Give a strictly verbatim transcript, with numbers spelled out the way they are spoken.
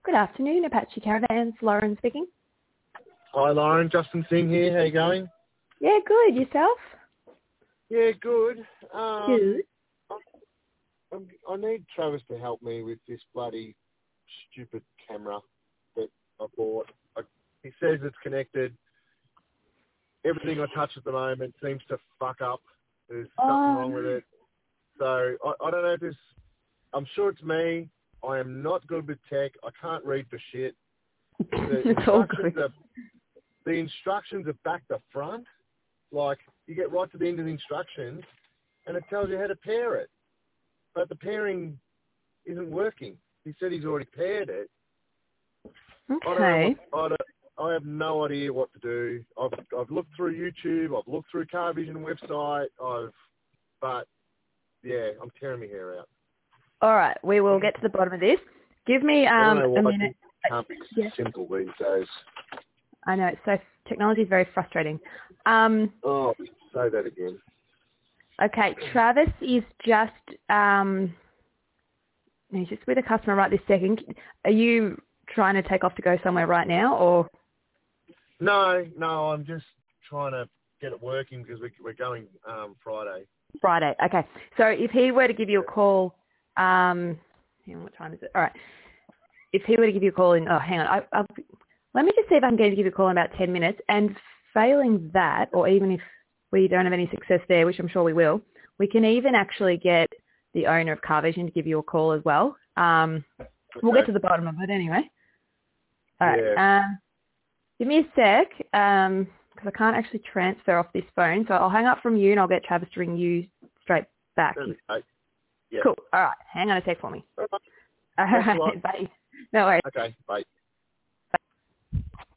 Good afternoon, Apache Caravans. Lauren speaking. Hi, Lauren. Justin Singh here. How you going? Yeah, good. Yourself? Yeah, good. Um, Good. I, I need Travis to help me with this bloody stupid camera that I bought. I, he says it's connected. Everything I touch at the moment seems to fuck up. There's something Oh, wrong with it. So I, I don't know if this... I'm sure it's me. I am not good with tech. I can't read for shit. The it's all instructions good. are, the instructions are back to front. Like, you get right to the end of the instructions, and it tells you how to pair it. But the pairing isn't working. He said he's already paired it. I don't know Okay. what, I, don't, I have no idea what to do. I've, I've looked through YouTube. I've looked through CarVision website. I've, but, yeah, I'm tearing my hair out. All right. We will get to the bottom of this. Give me I don't um know a why minute. it can't be Yeah. simple these days. I know. It's so technology is very frustrating. Um. Oh, say that again. Okay. Travis is just um. He's just with a customer right this second. Are you trying to take off to go somewhere right now, or? No, no, I'm just trying to get it working because we, we're going um, Friday. Friday. Okay. So if he were to give you a call, um, hang on, what time is it? All right. If he were to give you a call in, oh, hang on. I, I've, let me just see if I can get him to give you a call in about ten minutes. And failing that, or even if we don't have any success there, which I'm sure we will, we can even actually get the owner of CarVision to give you a call as well. Um, Okay. we'll get to the bottom of it anyway. All right. Yeah. Uh, give me a sec, um, because I can't actually transfer off this phone. So I'll hang up from you and I'll get Travis to ring you straight back. Okay. Yeah. Cool. All right. Hang on a sec for me. All right. All Thanks a lot. right. Bye. No worries. Okay. Bye.